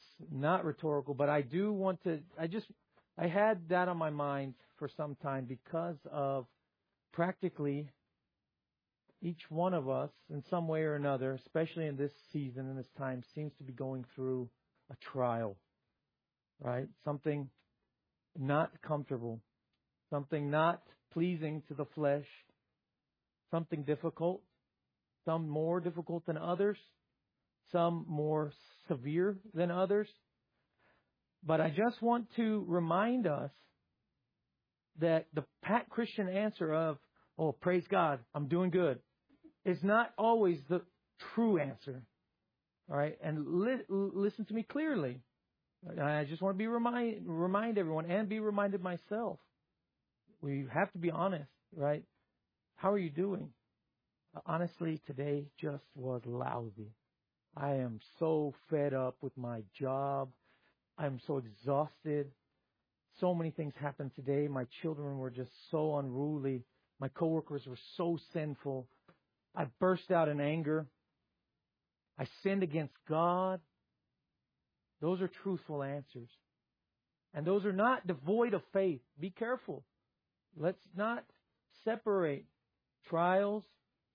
not rhetorical, but I do want to, I had that on my mind for some time because of practically each one of us in some way or another, especially in this season and this time, seems to be going through a trial, right? Something not comfortable, something not pleasing to the flesh, something difficult, some more difficult than others, some more severe than others. But I just want to remind us that the pat Christian answer of, oh, praise God, I'm doing good, is not always the true answer. All right? And listen to me clearly. I just want to be remind everyone and be reminded myself. We have to be honest, right? How are you doing? Honestly, today just was lousy. I am so fed up with my job. I'm so exhausted. So many things happened today. My children were just so unruly. My coworkers were so sinful. I burst out in anger. I sinned against God. Those are truthful answers. And those are not devoid of faith. Be careful. Let's not separate trials,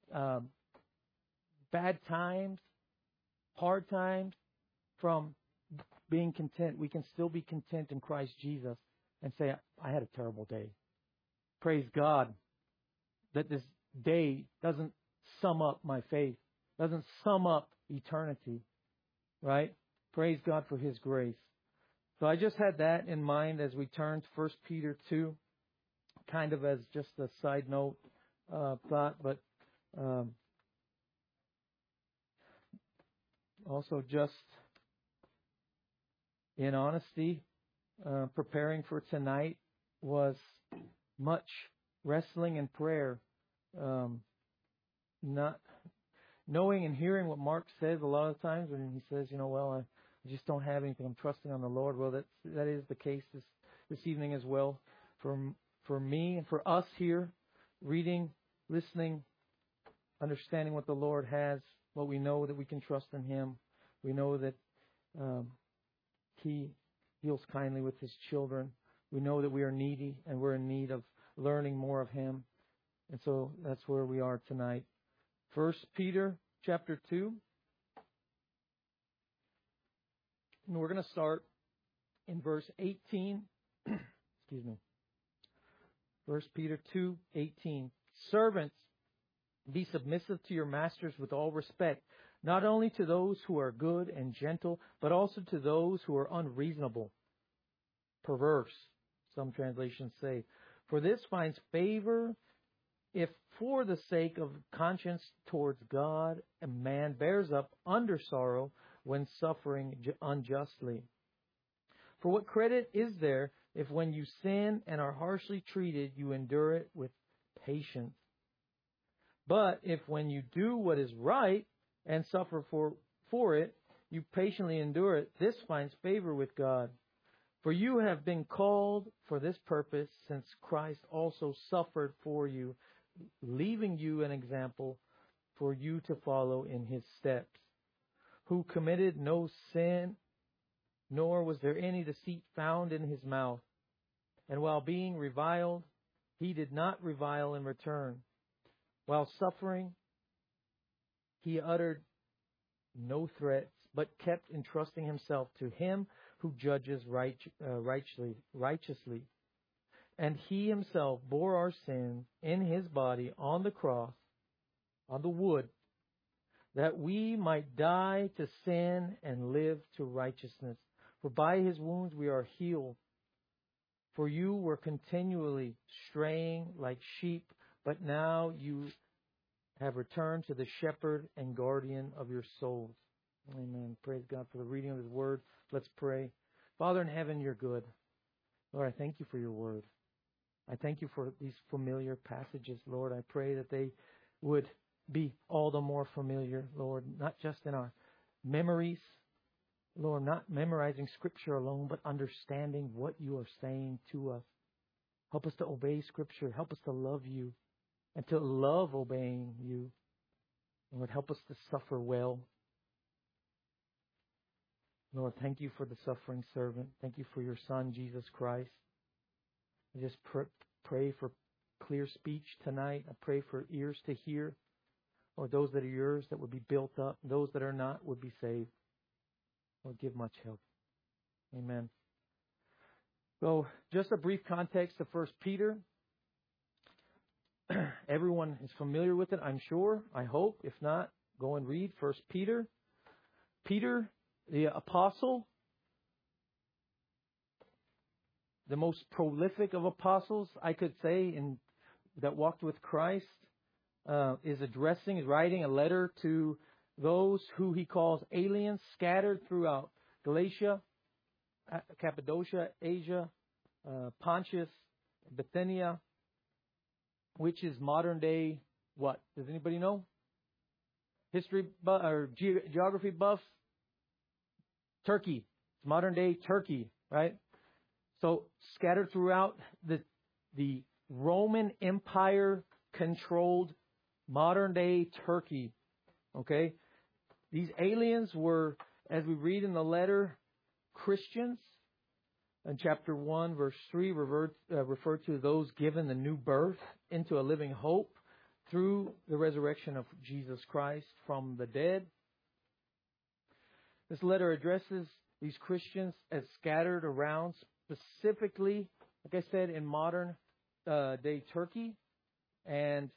bad times, hard times from being content. We can still be content in Christ Jesus and say, I had a terrible day. Praise God that this day doesn't sum up my faith, doesn't sum up eternity, right? Praise God for His grace. So I just had that in mind as we turn to 1 Peter 2, kind of as just a side note thought, but also just in honesty, preparing for tonight was much wrestling and prayer. Not knowing and hearing what Mark says a lot of times when he says, well, I just don't have anything. I'm trusting on the Lord. Well, that is the case this evening as well. For me and for us here, reading, listening, understanding what the Lord has, what we know that we can trust in Him. We know that He deals kindly with His children. We know that we are needy and we're in need of learning more of Him. And so that's where we are tonight. 1 Peter chapter 2. And we're going to start in verse 18. Excuse me. 1 Peter 2:18. Servants, be submissive to your masters with all respect, not only to those who are good and gentle, but also to those who are unreasonable, perverse, some translations say. For this finds favor if for the sake of conscience towards God, a man bears up under sorrow when suffering unjustly. For what credit is there if when you sin and are harshly treated, you endure it with patience? But if when you do what is right and suffer for it, you patiently endure it, this finds favor with God. For you have been called for this purpose, since Christ also suffered for you, leaving you an example for you to follow in His steps, who committed no sin, nor was there any deceit found in His mouth. And while being reviled, He did not revile in return. While suffering, He uttered no threats, but kept entrusting Himself to Him who judges righteously. And He Himself bore our sins in His body on the cross, on the wood, that we might die to sin and live to righteousness. For by His wounds we are healed. For you were continually straying like sheep, but now you have returned to the shepherd and guardian of your souls. Amen. Praise God for the reading of His word. Let's pray. Father in heaven, you're good. Lord, I thank you for your word. I thank you for these familiar passages, Lord. I pray that they would be all the more familiar, Lord, not just in our memories, Lord, not memorizing Scripture alone, but understanding what you are saying to us. Help us to obey Scripture. Help us to love you and to love obeying you. Lord, help us to suffer well. Lord, thank you for the suffering servant. Thank you for your Son, Jesus Christ. I just pray for clear speech tonight. I pray for ears to hear, or those that are yours that would be built up. Those that are not would be saved. Lord, give much help. Amen. So, just a brief context of 1 Peter. Everyone is familiar with it, I'm sure. I hope. If not, go and read 1 Peter. Peter, the apostle, the most prolific of apostles, I could say, that walked with Christ, is writing a letter to those who he calls aliens scattered throughout Galatia, Cappadocia, Asia, Pontus, Bithynia, which is modern day what? Does anybody know? History or geography buff? Turkey. It's modern day Turkey, right? So scattered throughout the Roman Empire controlled modern day Turkey. Okay? These aliens were, as we read in the letter, Christians. In chapter 1, verse 3, refer to those given the new birth into a living hope through the resurrection of Jesus Christ from the dead. This letter addresses these Christians as scattered around, specifically, like I said, in modern day Turkey. And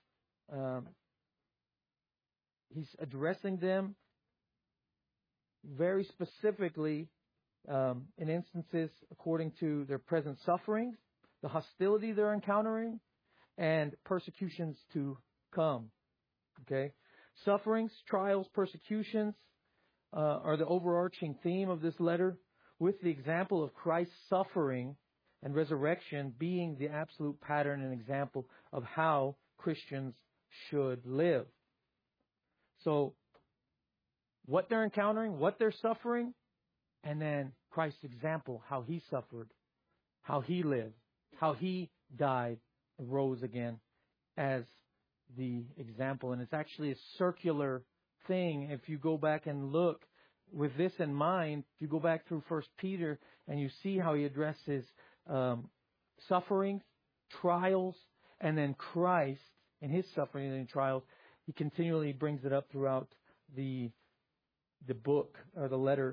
he's addressing them very specifically in instances according to their present sufferings, the hostility they're encountering, and persecutions to come. Okay? Sufferings, trials, persecutions are the overarching theme of this letter, with the example of Christ's suffering and resurrection being the absolute pattern and example of how Christians should live. So, what they're encountering, what they're suffering, and then Christ's example, how He suffered, how He lived, how He died and rose again as the example. And it's actually a circular thing. If you go back and look with this in mind, if you go back through 1 Peter and you see how he addresses sufferings, trials, and then Christ and His suffering and trials, he continually brings it up throughout the book or the letter.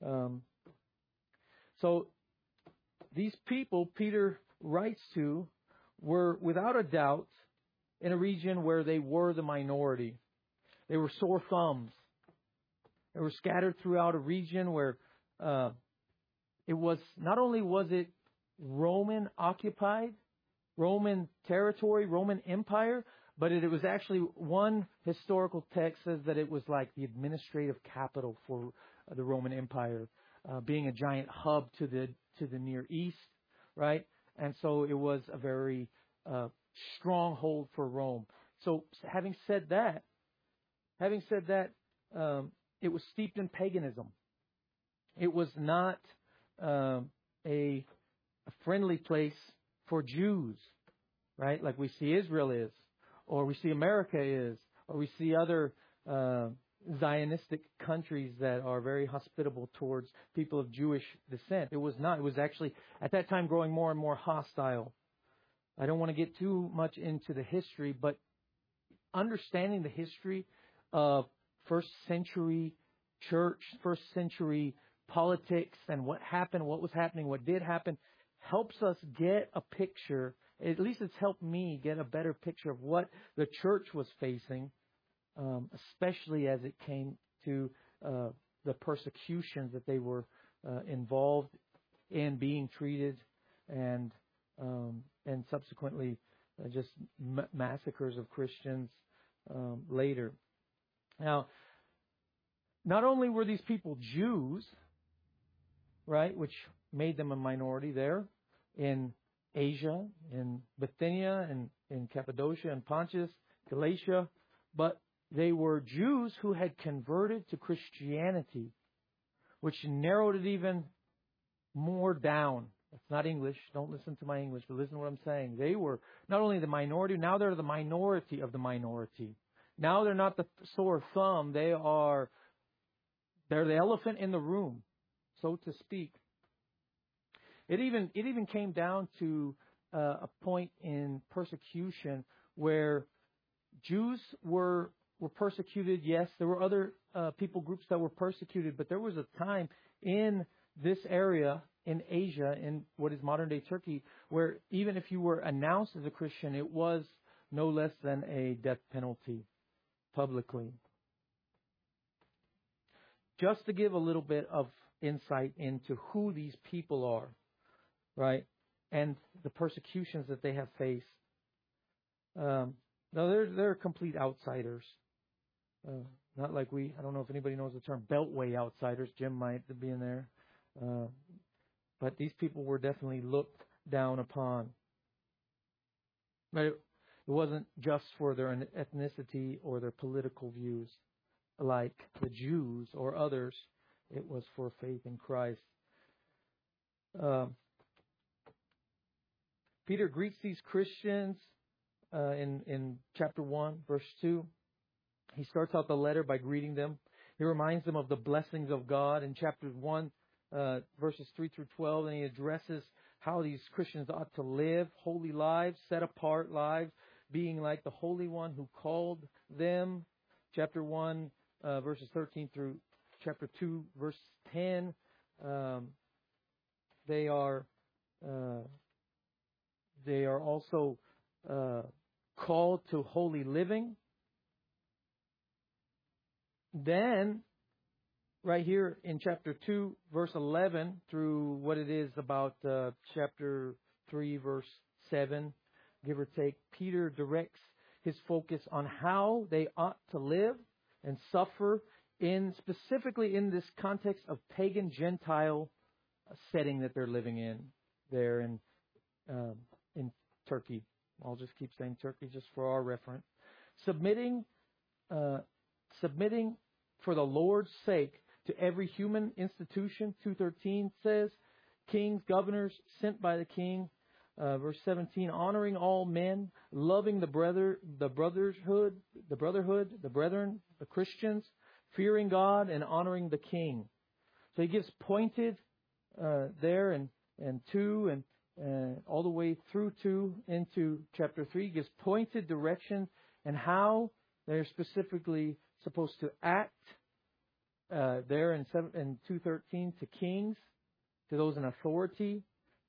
So these people Peter writes to were without a doubt in a region where they were the minority. They were sore thumbs. They were scattered throughout a region where it was not only was it Roman occupied, Roman territory, Roman Empire, but it was actually, one historical text says that it was like the administrative capital for the Roman Empire, being a giant hub to the Near East, right? And so it was a very stronghold for Rome. So having said that, it was steeped in paganism. It was not a friendly place for Jews, right? Like we see Israel is, or we see America is, or we see other Zionistic countries that are very hospitable towards people of Jewish descent. It was not. It was actually, at that time, growing more and more hostile. I don't want to get too much into the history, but understanding the history of first century church, first century politics, and what happened, what was happening, what did happen, helps us get a picture. At least it's helped me get a better picture of what the church was facing, especially as it came to the persecutions that they were involved in, being treated, and subsequently just massacres of Christians later. Now, not only were these people Jews, right, which made them a minority there in Asia, in Bithynia, and in Cappadocia and Pontus, Galatia, but they were Jews who had converted to Christianity, which narrowed it even more down. That's not English. Don't listen to my English, but listen to what I'm saying. They were not only the minority, now they're the minority of the minority. Now they're not the sore thumb. They're the elephant in the room. so to speak. It even came down to a point in persecution where Jews were persecuted. Yes, there were other people groups that were persecuted, but there was a time in this area in Asia, in what is modern day Turkey, where even if you were announced as a Christian, it was no less than a death penalty publicly. Just to give a little bit of insight into who these people are, right, and the persecutions that they have faced. No, they're complete outsiders. Not like I don't know if anybody knows the term Beltway outsiders. Jim might be in there. But these people were definitely looked down upon. But it wasn't just for their ethnicity or their political views, like the Jews or others. It was for faith in Christ. Peter greets these Christians in chapter 1, verse 2. He starts out the letter by greeting them. He reminds them of the blessings of God in chapter 1, verses 3 through 12, and he addresses how these Christians ought to live holy lives, set apart lives, being like the Holy One who called them. Chapter 1, verses 13 through chapter 2, verse 10. They are also called to holy living. Then, right here in chapter 2, verse 11, through what it is about chapter 3, verse 7, give or take, Peter directs his focus on how they ought to live and suffer specifically in this context of pagan Gentile setting that they're living in there in Turkey. I'll just keep saying Turkey just for our reference. Submitting for the Lord's sake to every human institution. 2:13 says, kings, governors sent by the king. Verse 17, honoring all men, loving the brotherhood, the Christians, fearing God and honoring the king. So he gives pointed there and 2 and all the way through 2 into chapter 3. He gives pointed direction and how they're specifically supposed to act there in 2:13 to kings, to those in authority,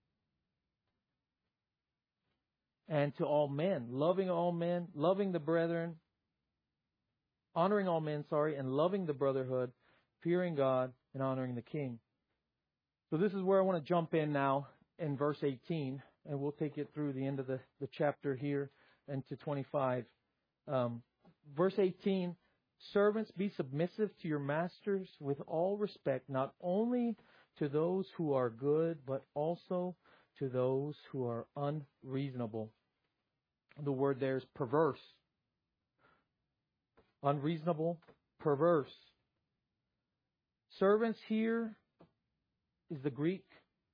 and to all men, loving the brethren, honoring all men, and loving the brotherhood, fearing God, and honoring the king. So this is where I want to jump in now in verse 18, and we'll take it through the end of the chapter here and to 25. Verse 18, servants, be submissive to your masters with all respect, not only to those who are good, but also to those who are unreasonable. The word there is perverse. Unreasonable, perverse. Servants here is the Greek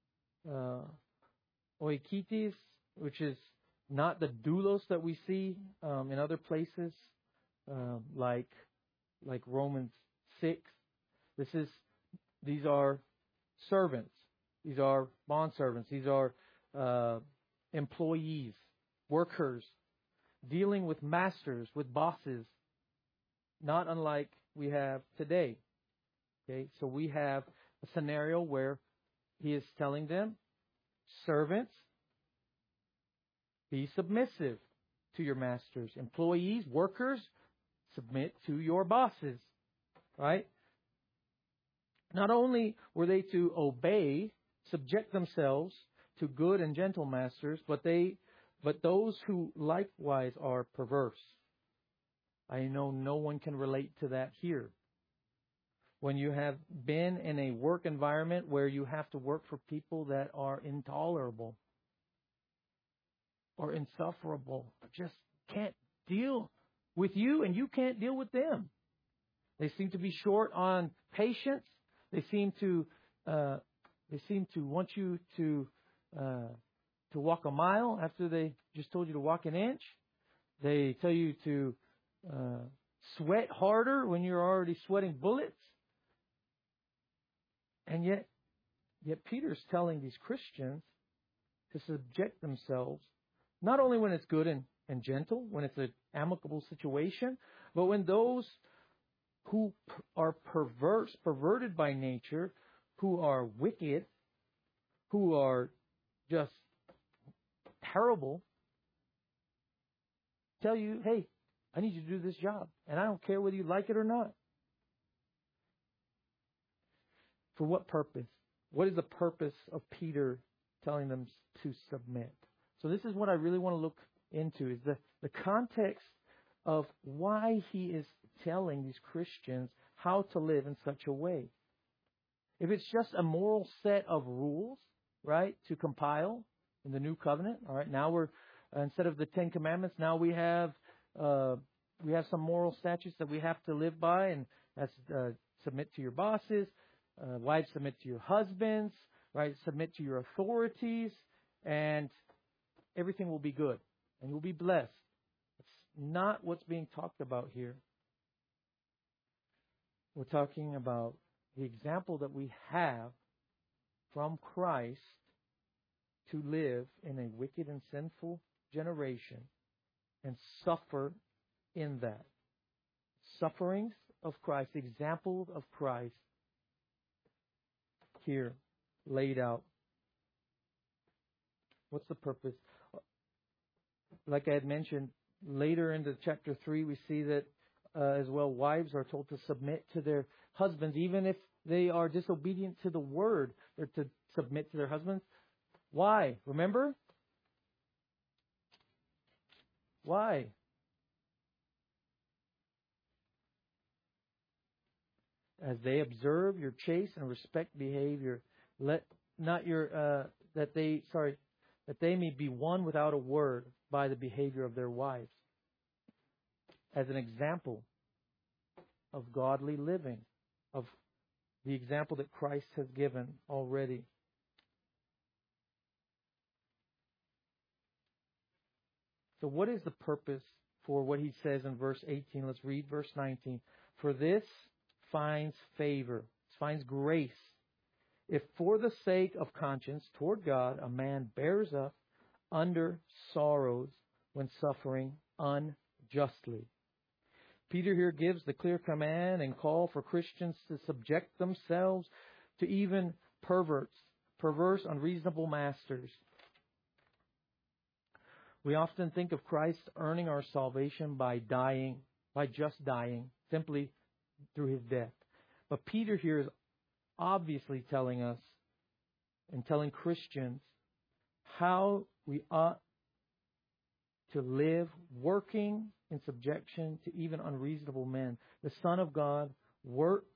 oikites, which is not the doulos that we see in other places, like Romans 6. These are servants. These are bondservants. These are employees, workers, dealing with masters, with bosses, not unlike we have today. Okay, so we have a scenario where he is telling them, servants, be submissive to your masters. Employees, workers, submit to your bosses. Right? Not only were they to obey, subject themselves to good and gentle masters, but those who likewise are perverse. I know no one can relate to that here. When you have been in a work environment where you have to work for people that are intolerable or insufferable, just can't deal with you and you can't deal with them. They seem to be short on patience. They seem to want you to walk a mile after they just told you to walk an inch. They tell you to sweat harder when you're already sweating bullets. And yet Yet Peter's telling these Christians to subject themselves, not only when it's good and gentle, when it's an amicable situation, but when those who are perverted by nature, who are wicked, who are just terrible, tell you, hey, I need you to do this job, and I don't care whether you like it or not. For what purpose? What is the purpose of Peter telling them to submit? So this is what I really want to look into, is the context of why he is telling these Christians how to live in such a way. If it's just a moral set of rules, right, to compile in the new covenant, all right, now we're, instead of the 10 Commandments, now we have some moral statutes that we have to live by, and that's submit to your bosses, wives submit to your husbands, right, submit to your authorities, and everything will be good, and you'll be blessed. It's not what's being talked about here. We're talking about the example that we have from Christ to live in a wicked and sinful generation and suffer in that. Sufferings of Christ, the example of Christ here laid out. What's the purpose? Like I had mentioned, later into chapter 3, we see that as well, wives are told to submit to their husbands, even if they are disobedient to the word. They're to submit to their husbands. Why? Remember? Why? As they observe your chaste and respect behavior, let not your that they may be won without a word by the behavior of their wives, as an example of godly living, of the example that Christ has given already. So what is the purpose for what he says in verse 18? Let's read verse 19. For this finds favor, finds grace, if for the sake of conscience toward God a man bears up under sorrows when suffering unjustly. Peter here gives the clear command and call for Christians to subject themselves to even perverse, unreasonable masters. We often think of Christ earning our salvation by just dying, simply through his death. But Peter here is obviously telling us and telling Christians how we ought to live, working in subjection to even unreasonable men. The Son of God worked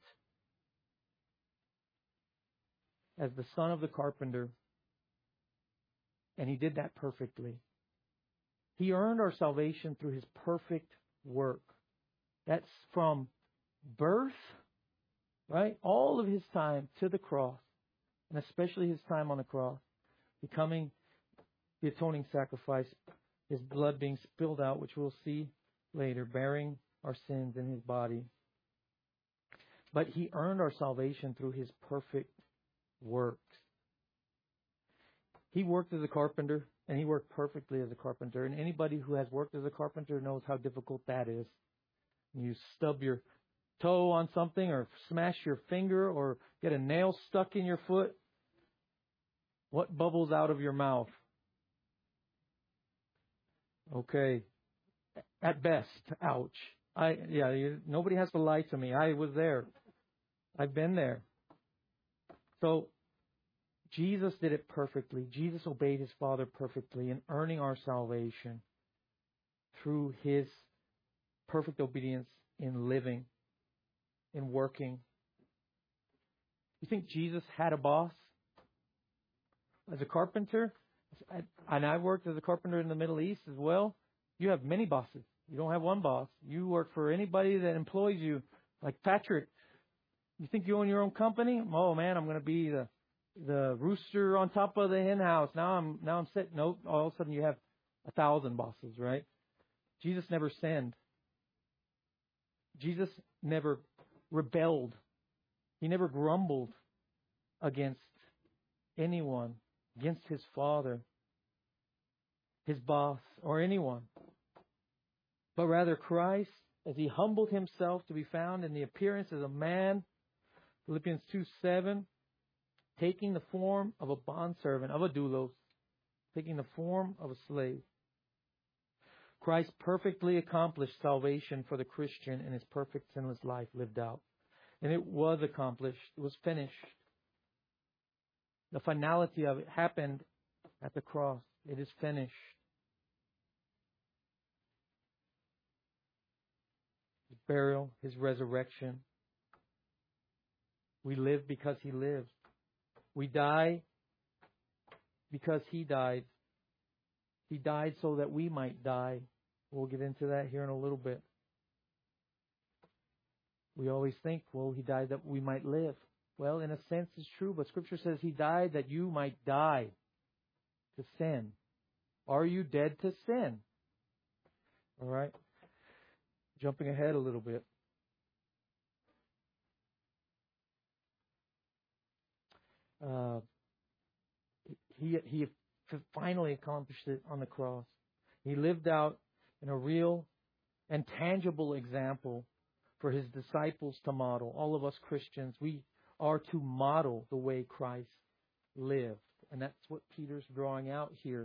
as the son of the carpenter, and he did that perfectly. He earned our salvation through his perfect work. That's from birth, right? All of his time to the cross, and especially his time on the cross, becoming the atoning sacrifice, his blood being spilled out, which we'll see later, bearing our sins in his body. But he earned our salvation through his perfect works. He worked as a carpenter, and he worked perfectly as a carpenter. And anybody who has worked as a carpenter knows how difficult that is. You stub your toe on something, or smash your finger, or get a nail stuck in your foot. What bubbles out of your mouth? Okay. At best, ouch. Nobody has to lie to me. I was there. I've been there. So, Jesus did it perfectly. Jesus obeyed his Father perfectly in earning our salvation through his perfect obedience in living, in working. You think Jesus had a boss? As a carpenter, and I worked as a carpenter in the Middle East as well, you have many bosses. You don't have one boss. You work for anybody that employs you. Like Patrick, you think you own your own company? Oh man, I'm going to be the rooster on top of the hen house. Now I'm set. Nope. All of a sudden you have 1,000 bosses, right? Jesus never sinned. Jesus never rebelled. He never grumbled against anyone, against his father, his boss, or anyone. But rather Christ, as he humbled himself to be found in the appearance as a man, Philippians 2:7, taking the form of a bondservant, of a doulos, taking the form of a slave. Christ perfectly accomplished salvation for the Christian in his perfect sinless life lived out. And it was accomplished. It was finished. The finality of it happened at the cross. It is finished. His burial, his resurrection. We live because he lived. We die because he died. He died so that we might die. We'll get into that here in a little bit. We always think, well, he died that we might live. Well, in a sense, it's true, but Scripture says he died that you might die to sin. Are you dead to sin? All right. Jumping ahead a little bit. He finally accomplished it on the cross. He lived out in a real and tangible example for his disciples to model. All of us Christians, we are to model the way Christ lived. And that's what Peter's drawing out here.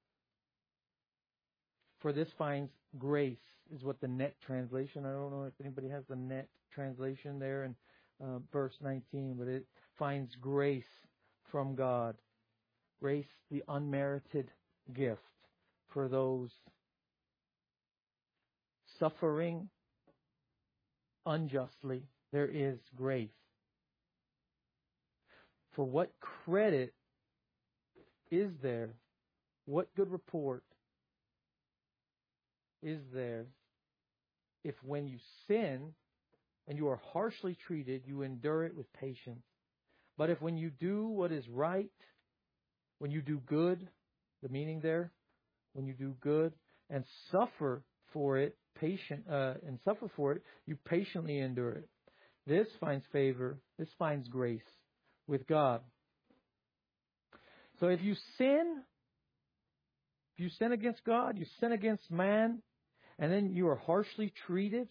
For this finds grace, is what the net translation, I don't know if anybody has the net translation there in verse 19, but it finds grace from God. Grace, the unmerited gift for those suffering unjustly. There is grace. For what credit is there? What good report is there if when you sin and you are harshly treated, you endure it with patience? But if when you do what is right, when you do good, the meaning there, when you do good and suffer for it, you patiently endure it. This finds favor. This finds grace with God. So if you sin against God, you sin against man, and then you are harshly treated,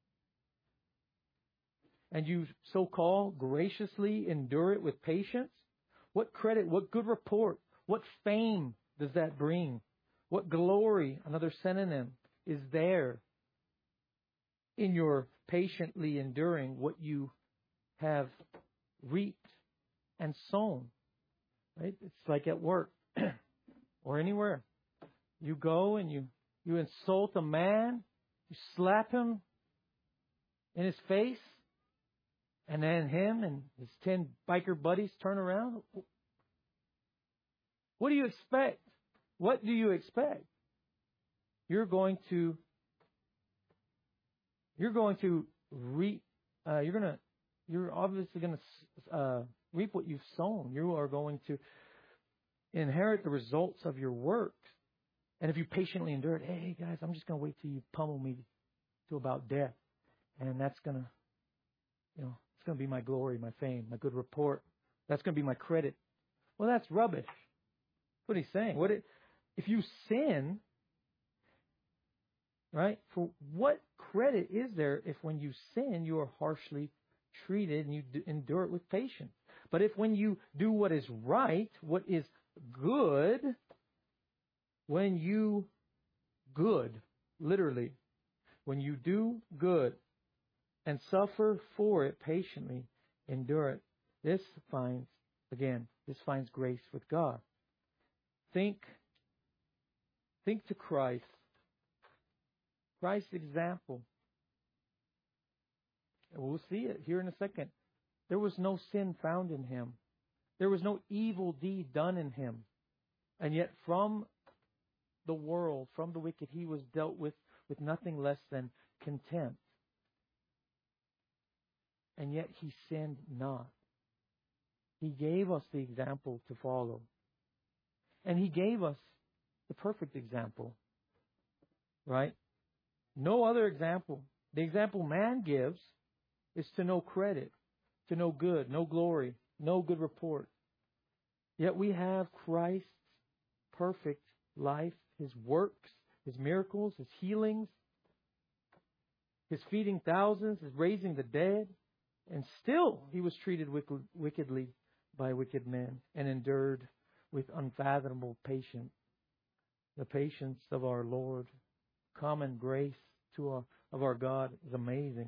and you so-called graciously endure it with patience, what credit, what good report, what fame does that bring? What glory, another synonym, is there in your patiently enduring what you have reaped and sown? Right? It's like at work or anywhere. You go and you insult a man, you slap him in his face, and then him and his 10 biker buddies turn around. What do you expect? What do you expect? You're obviously going to reap what you've sown. You are going to inherit the results of your work. And if you patiently endure it, hey guys, I'm just going to wait till you pummel me to about death. And that's going to, it's going to be my glory, my fame, my good report. That's going to be my credit. Well, that's rubbish. That's what he's saying. If you sin, right, for what credit is there if when you sin, you are harshly treated and you endure it with patience? But if when you do what is right, what is good, literally, when you do good and suffer for it patiently, endure it, this finds grace with God. Think to Christ. Christ's example. And we'll see it here in a second. There was no sin found in him. There was no evil deed done in him. And yet from the world, from the wicked, he was dealt with nothing less than contempt. And yet he sinned not. He gave us the example to follow. And he gave us the perfect example. Right? No other example. The example man gives is to no credit, to no good, no glory, no good report. Yet we have Christ's perfect life, His works, His miracles, His healings, His feeding thousands, His raising the dead. And still He was treated wickedly by wicked men and endured with unfathomable patience. The patience of our Lord, common grace of our God is amazing.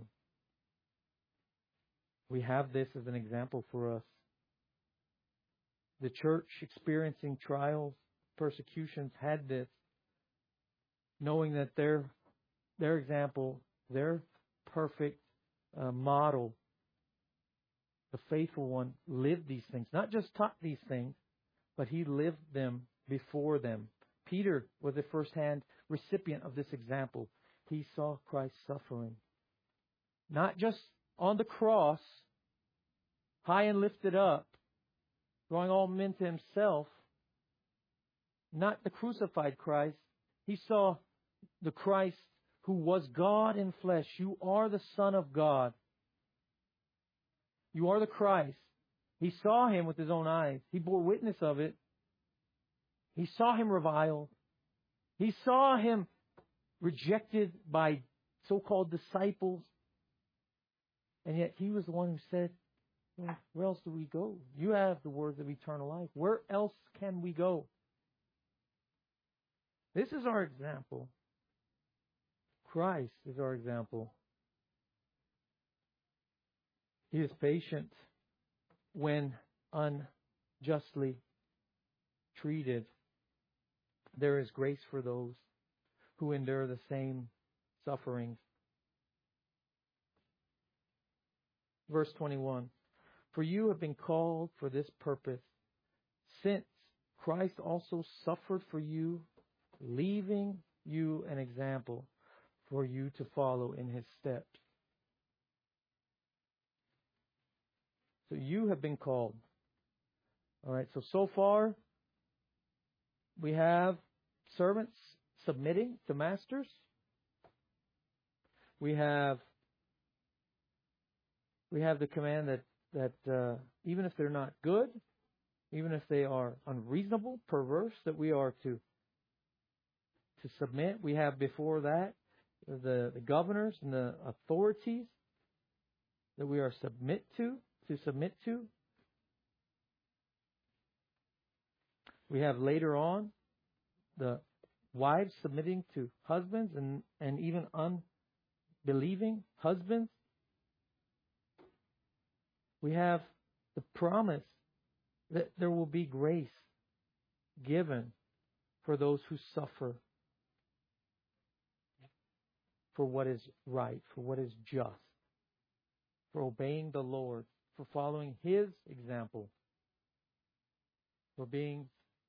We have this as an example for us. The church experiencing trials, persecutions had this, knowing that their example, their perfect model, the faithful one, lived these things. Not just taught these things, but he lived them before them. Peter was a first-hand recipient of this example. He saw Christ suffering. Not just on the cross, high and lifted up, drawing all men to Himself. Not the crucified Christ. He saw the Christ who was God in flesh. You are the Son of God. You are the Christ. He saw Him with His own eyes. He bore witness of it. He saw Him reviled. He saw Him rejected by so-called disciples. And yet He was the one who said, well, where else do we go? You have the words of eternal life. Where else can we go? This is our example. Christ is our example. He is patient when unjustly treated. There is grace for those who endure the same sufferings. Verse 21. For you have been called for this purpose, since Christ also suffered for you, leaving you an example for you to follow in His steps. So you have been called. All right, so far we have servants submitting to masters. We have the command that even if they're not good, even if they are unreasonable, perverse, that we are to submit. We have before that the governors and the authorities that we are to submit to. We have later on the wives submitting to husbands and even unbelieving husbands. We have the promise that there will be grace given for those who suffer for what is right, for what is just, for obeying the Lord, for following His example, for being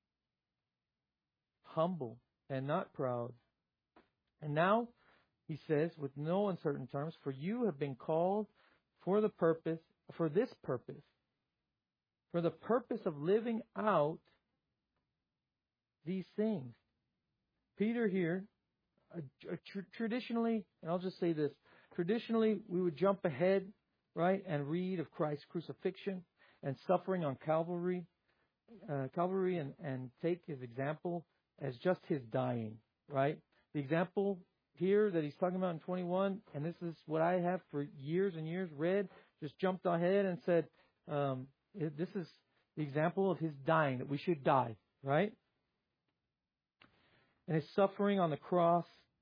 humble and not proud. And now, he says, with no uncertain terms, for you have been called for the purpose of living out these things. Peter here, traditionally, and I'll just say this, traditionally we would jump ahead, right, and read of Christ's crucifixion and suffering on Calvary, and take His example as just His dying, right? The example here that he's talking about in 21, and this is what I have for years and years read, just jumped ahead and said, this is the example of His dying, that we should die, right? And His suffering on the cross,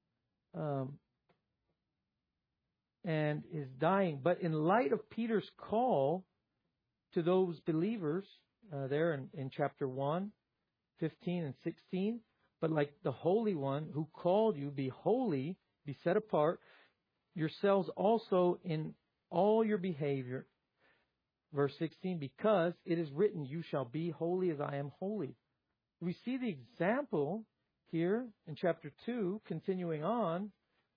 and His dying. But in light of Peter's call to those believers, there in chapter 1, 15 and 16, but like the Holy One who called you, be holy, be set apart, yourselves also in all your behavior. Verse 16, because it is written, you shall be holy as I am holy. We see the example here in chapter 2, continuing on,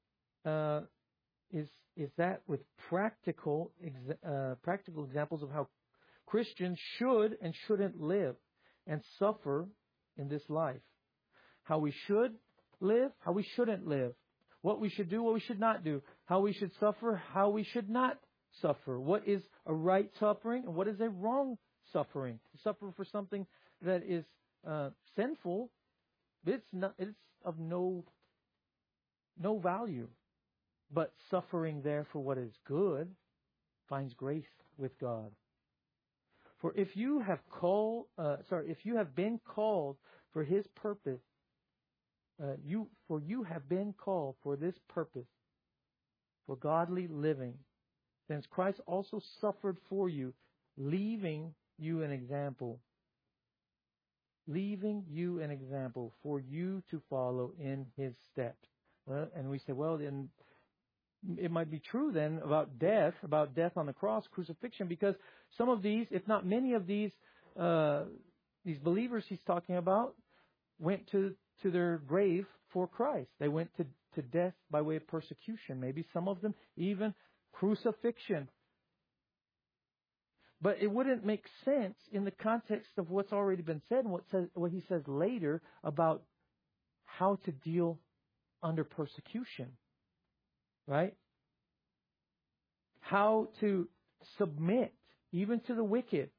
is that with practical examples of how Christians should and shouldn't live and suffer in this life. How we should live, how we shouldn't live. What we should do, what we should not do. How we should suffer, how we should not suffer. What is a right suffering and what is a wrong suffering. To suffer for something that is sinful, it's of no value. But suffering there for what is good finds grace with God. For if you have been called for His purpose, you have been called for this purpose, for godly living, since Christ also suffered for you, leaving you an example. Leaving you an example for you to follow in His steps. Well, and we say, well, then it might be true then about death on the cross, crucifixion, because some of these, if not many of these believers he's talking about, went to their grave for Christ. They went to death by way of persecution. Maybe some of them even crucifixion. But it wouldn't make sense in the context of what's already been said and what he says later about how to deal under persecution. Right? How to submit even to the wicked.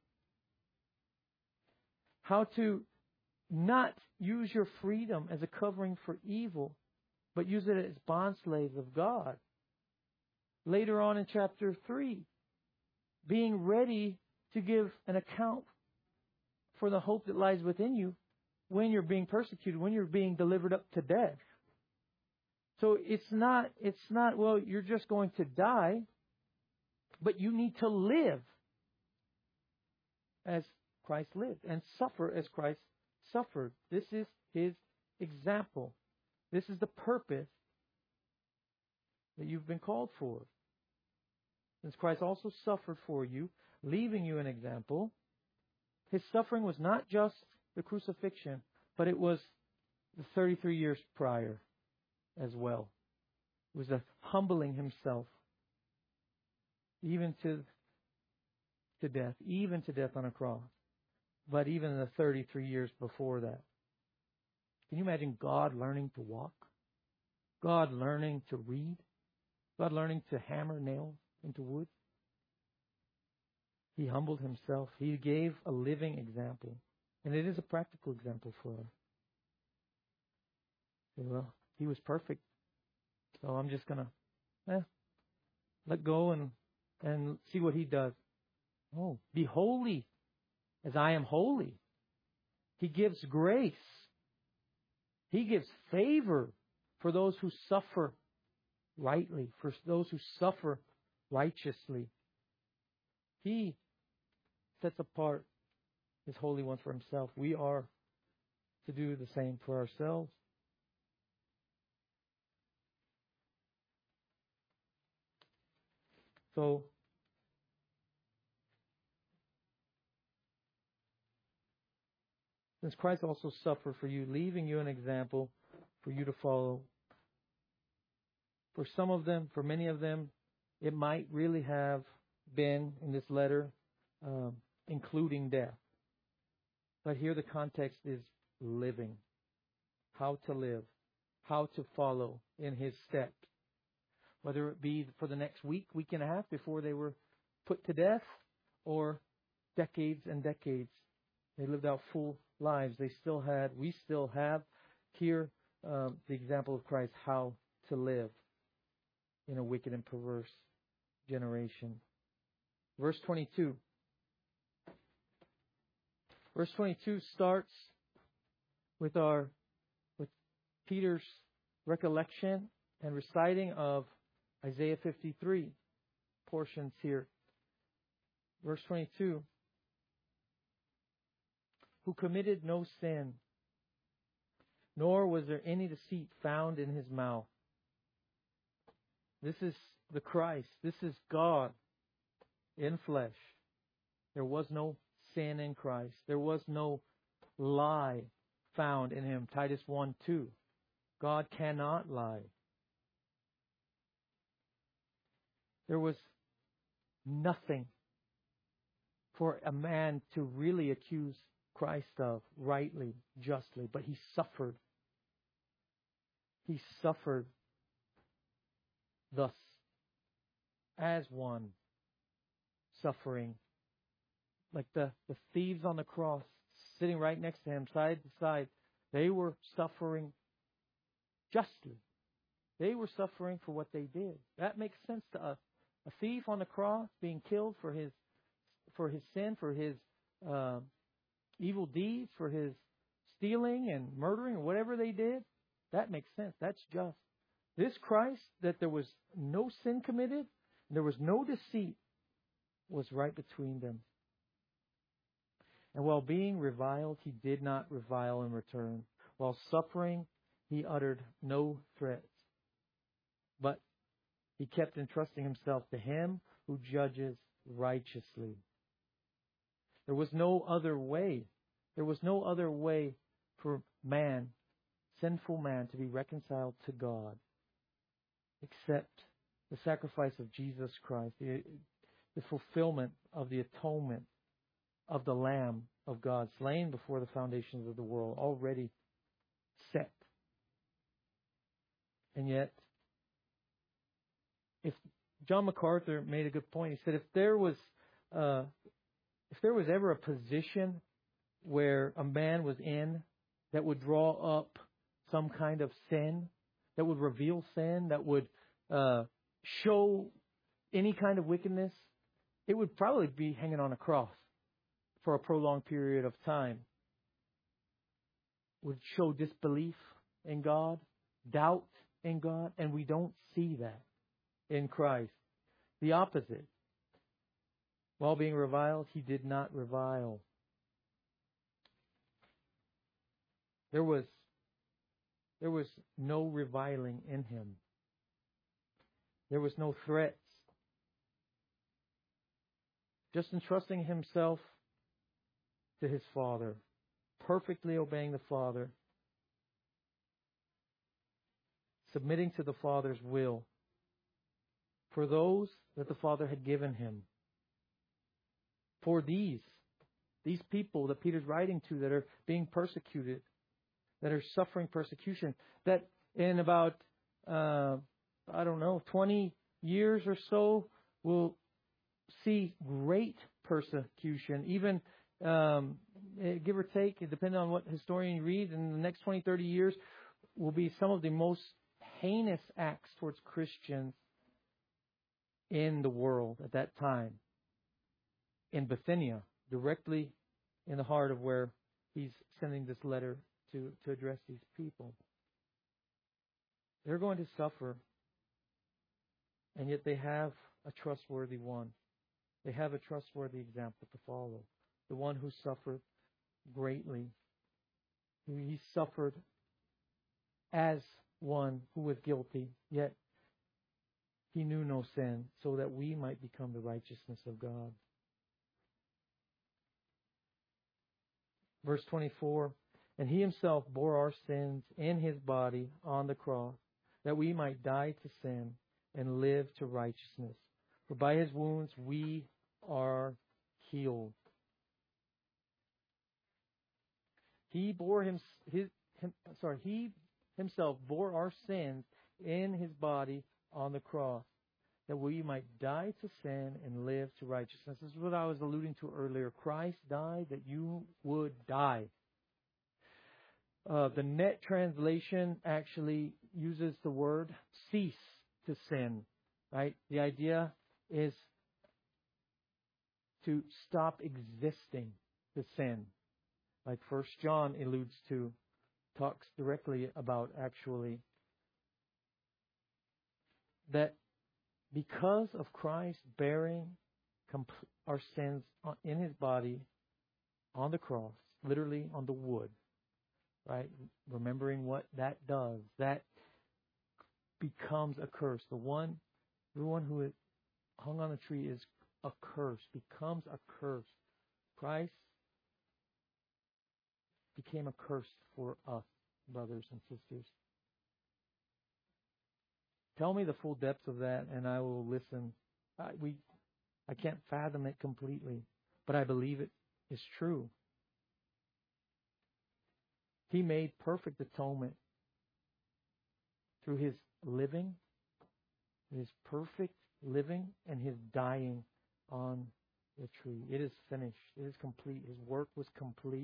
How to not use your freedom as a covering for evil, but use it as bondslaves of God. Later on in chapter 3, being ready to give an account for the hope that lies within you when you're being persecuted, when you're being delivered up to death. So it's not, well, you're just going to die, but you need to live as Christ lived and suffer as Christ suffered. This is His example. This is the purpose that you've been called for. Since Christ also suffered for you, leaving you an example, His suffering was not just the crucifixion, but it was the 33 years prior as well. It was a humbling Himself, even to death, even to death on a cross. But even the 33 years before that. Can you imagine God learning to walk? God learning to read? God learning to hammer nails into wood? He humbled Himself. He gave a living example. And it is a practical example for us. Well, He was perfect. So I'm just going to let go and see what He does. Oh, be holy as I am holy. He gives grace. He gives favor for those who suffer rightly, for those who suffer righteously. He sets apart His holy ones for Himself. We are to do the same for ourselves. So, since Christ also suffered for you, leaving you an example for you to follow. For some of them, for many of them, it might really have been in this letter, including death. But here the context is living. How to live. How to follow in His steps. Whether it be for the next week and a half before they were put to death, or decades and decades. They lived out full lives. We still have here the example of Christ, how to live in a wicked and perverse generation. Verse 22. Verse 22 starts with Peter's recollection and reciting of Isaiah 53 portions here. Verse 22. Who committed no sin, nor was there any deceit found in His mouth. This is the Christ. This is God in flesh. There was no sin in Christ. There was no lie found in Him. Titus 1:2. God cannot lie. There was nothing for a man to really accuse Christ of rightly, justly, but He suffered. He suffered thus as one suffering like the thieves on the cross, sitting right next to him, side to side, they were suffering justly. They were suffering for what they did. That makes sense to us. A thief on the cross being killed for his sin, for his evil deeds, for his stealing and murdering, or whatever they did, that makes sense. That's just. This Christ, that there was no sin committed, there was no deceit, was right between them. And while being reviled, he did not revile in return. While suffering, he uttered no threats. But he kept entrusting himself to him who judges righteously. There was no other way. There was no other way for man, sinful man, to be reconciled to God except the sacrifice of Jesus Christ, the fulfillment of the atonement of the Lamb of God, slain before the foundations of the world, already set. And yet, if John MacArthur made a good point, he said if there was ever a position where a man was in that would draw up some kind of sin, that would reveal sin, that would show any kind of wickedness, it would probably be hanging on a cross for a prolonged period of time. Would show disbelief in God, doubt in God, and we don't see that in Christ. The opposite. While being reviled, he did not revile. There was no reviling in him. There was no threats. Just entrusting himself to his Father, perfectly obeying the Father, submitting to the Father's will for those that the Father had given him. For these people that Peter's writing to that are being persecuted, that are suffering persecution, that in about, 20 years or so will see great persecution, even give or take, depending on what historian you read, in the next 20, 30 years will be some of the most heinous acts towards Christians in the world at that time. In Bithynia, directly in the heart of where he's sending this letter to address these people. They're going to suffer, and yet they have a trustworthy one. They have a trustworthy example to follow. The one who suffered greatly. He suffered as one who was guilty, yet he knew no sin, so that we might become the righteousness of God. Verse 24, and he himself bore our sins in his body on the cross, that we might die to sin and live to righteousness. For by his wounds we are healed. He himself bore our sins in his body on the cross, that we might die to sin and live to righteousness. This is what I was alluding to earlier. Christ died that you would die. The Net translation actually uses the word cease to sin. Right? The idea is to stop existing to sin. Like 1 John alludes to, talks directly about actually that because of Christ bearing our sins in his body on the cross, literally on the wood, right? Remembering what that does, that becomes a curse. The one who is hung on a tree is a curse, becomes a curse. Christ became a curse for us, brothers and sisters. Tell me the full depths of that, and I will listen. I can't fathom it completely, but I believe it is true. He made perfect atonement through his living, his perfect living, and his dying on the tree. It is finished. It is complete. His work was complete.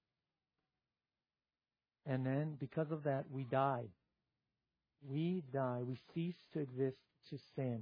And then, because of that, we die. We die. We cease to exist to sin.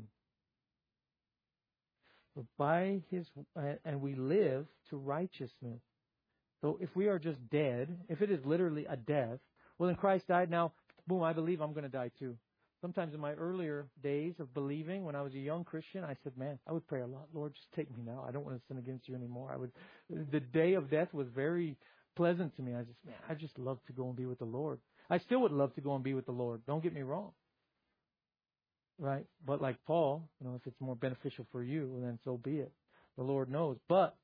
But by His, and we live to righteousness. So if we are just dead, if it is literally a death, well, then Christ died. Now, boom, I believe I'm going to die too. Sometimes in my earlier days of believing, when I was a young Christian, I said, man, I would pray a lot. Lord, just take me now. I don't want to sin against you anymore. The day of death was very pleasant to me. I just love to go and be with the Lord. I still would love to go and be with the Lord. Don't get me wrong. Right? But like Paul, if it's more beneficial for you, then so be it. The Lord knows. But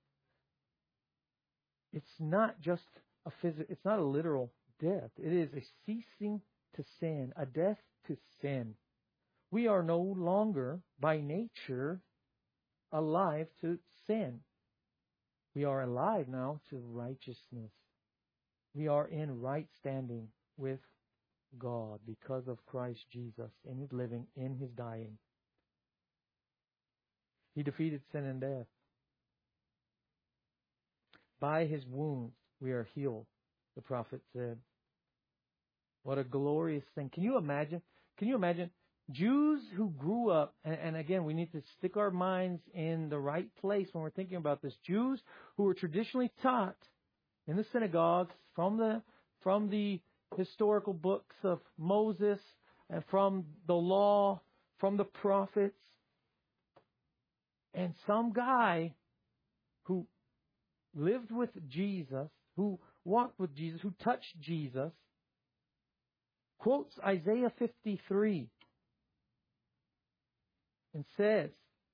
it's not just it's not a literal death. It is a ceasing to sin, a death to sin. We are no longer, by nature, alive to sin. We are alive now to righteousness. We are in right standing with God because of Christ Jesus in His living, in His dying. He defeated sin and death. By His wounds we are healed, the prophet said. What a glorious thing. Can you imagine? Jews who grew up, and again, we need to stick our minds in the right place when we're thinking about this. Jews who were traditionally taught in the synagogues from the historical books of Moses and from the law, from the prophets, and some guy who lived with Jesus, who walked with Jesus, who touched Jesus, quotes Isaiah 53 and says,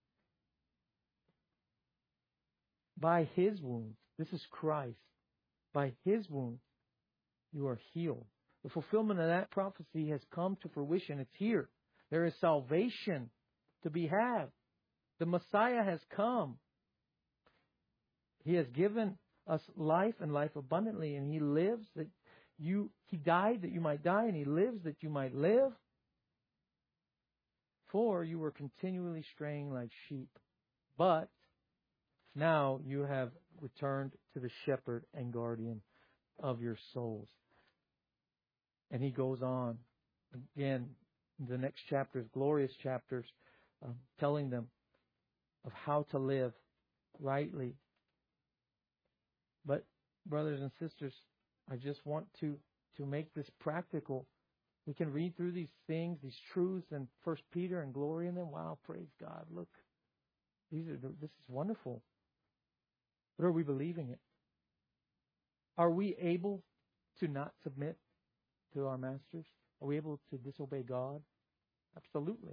by His wounds, this is Christ, by His wounds you are healed. The fulfillment of that prophecy has come to fruition. It's here. There is salvation to be had. The Messiah has come. He has given us life and life abundantly, and He lives that He died that you might die, and He lives that you might live. For you were continually straying like sheep, but now you have returned to the shepherd and guardian of your souls. And he goes on again in the next chapters, glorious chapters, telling them of how to live rightly. But brothers and sisters, I just want to make this practical. We can read through these things, these truths in 1 Peter and glory in them. Wow, praise God. Look, this is wonderful. But are we believing it? Are we able to not submit to our masters? Are we able to disobey God? Absolutely.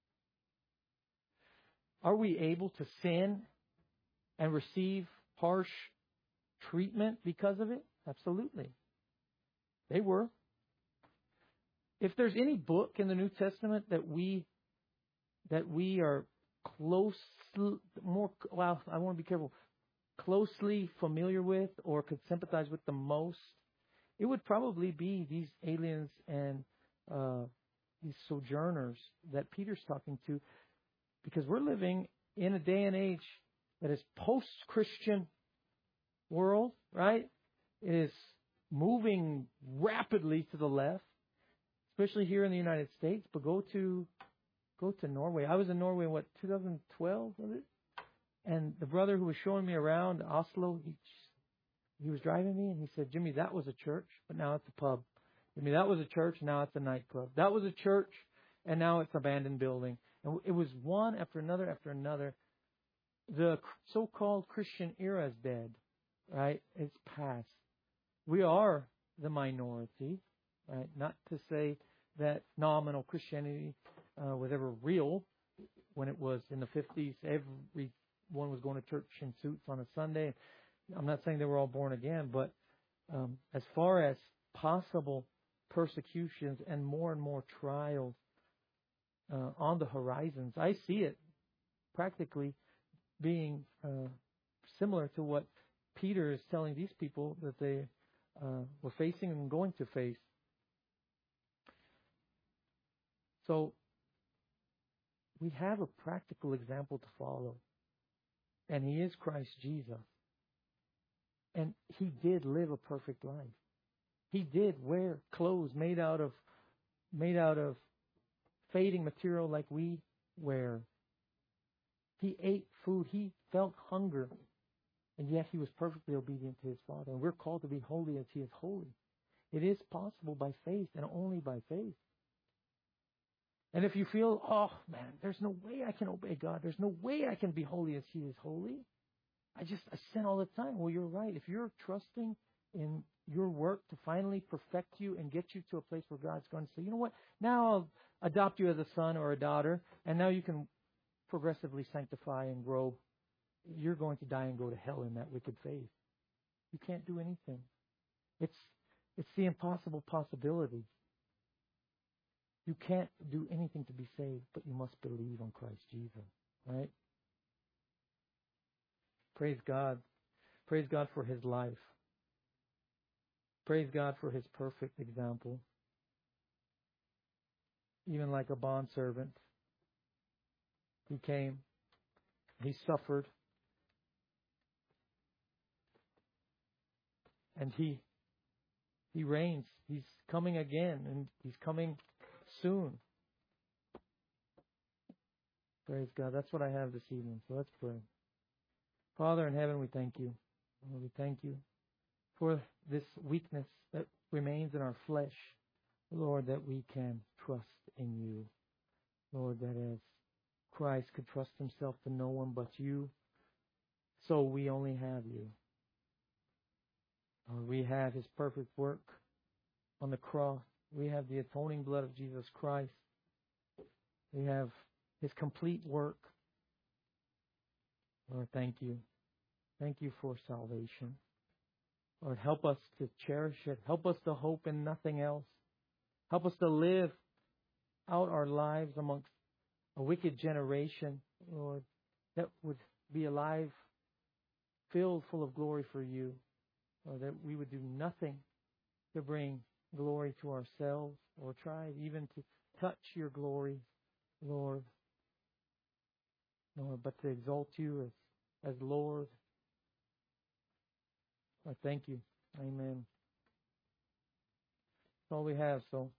Are we able to sin and receive harsh treatment because of it? Absolutely. They were. If there's any book in the New Testament that we are I want to be careful, closely familiar with or could sympathize with the most, it would probably be these aliens and these sojourners that Peter's talking to, because we're living in a day and age that is post-Christian world, right? It is moving rapidly to the left, especially here in the United States. But go to Norway. I was in Norway, 2012, was it? And the brother who was showing me around Oslo, he was driving me and he said, Jimmy, that was a church, but now it's a pub. Jimmy, that was a church, now it's a nightclub. That was a church, and now it's an abandoned building. And it was one after another after another. The so-called Christian era is dead, right? It's past. We are the minority, right? Not to say that nominal Christianity was ever real. When it was in the 50s, everyone was going to church in suits on a Sunday. I'm not saying they were all born again, but as far as possible persecutions and more trials on the horizons, I see it practically being similar to what Peter is telling these people that they were facing and going to face. So we have a practical example to follow. And He is Christ Jesus. And He did live a perfect life. He did wear clothes made out of fading material like we wear. He ate food. He felt hunger. And yet He was perfectly obedient to His Father. And we're called to be holy as He is holy. It is possible by faith and only by faith. And if you feel, oh man, there's no way I can obey God. There's no way I can be holy as He is holy. I sin all the time. Well, you're right. If you're trusting in your work to finally perfect you and get you to a place where God's going to say, you know what, now I'll adopt you as a son or a daughter, and now you can progressively sanctify and grow, you're going to die and go to hell in that wicked faith. You can't do anything. It's the impossible possibility. You can't do anything to be saved, but you must believe on Christ Jesus, right? Praise God. Praise God for His life. Praise God for His perfect example. Even like a bondservant, He came, He suffered, and He reigns. He's coming again, and He's coming soon. Praise God. That's what I have this evening. So let's pray. Father in heaven, we thank You. We thank You for this weakness that remains in our flesh. Lord, that we can trust in You. Lord, that as Christ could trust Himself to no one but You, so we only have You. Lord, we have His perfect work on the cross. We have the atoning blood of Jesus Christ. We have His complete work. Lord, thank You. Thank You for salvation. Lord, help us to cherish it. Help us to hope in nothing else. Help us to live out our lives amongst a wicked generation, Lord, that would be alive, filled full of glory for You. Or that we would do nothing to bring glory to ourselves or try even to touch Your glory, Lord. Lord, but to exalt You as Lord. I thank You. Amen. That's all we have, so